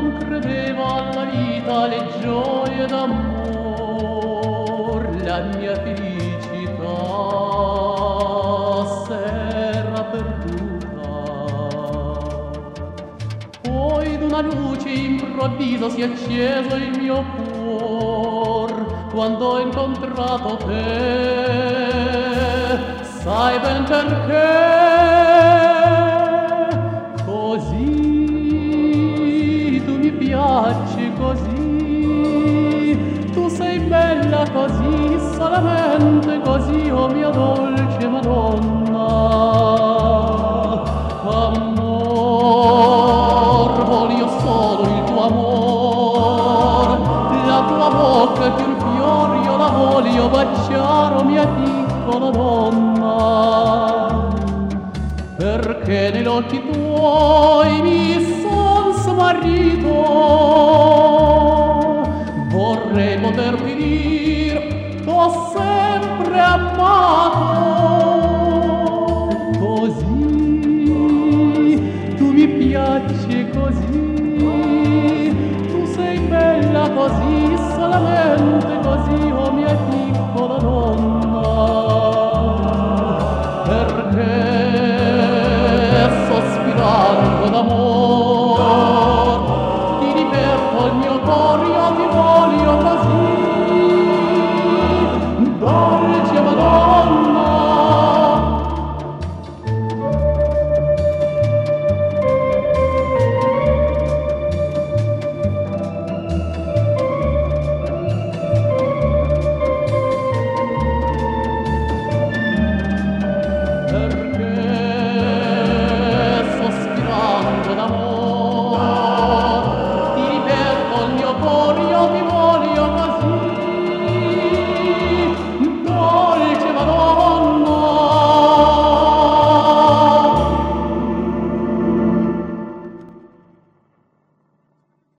credevo alla vita, alle gioie d'amor, la mia felicità s'era perduta. Poi d'una luce improvvisa si è acceso il mio cuor quando ho incontrato te. Sai ben perché? Così tu mi piaci, così tu sei bella, così solamente così, oh mia dolce Madonna. Amor, voglio solo il tuo amor, la tua bocca che un fior io la voglio baciare, oh mia piccola donna, perché negli occhi tuoi mi son smarrito. Vorrei poterti dire t'ho sempre amato, così tu mi piaci, così tu sei bella, così solamente così, oh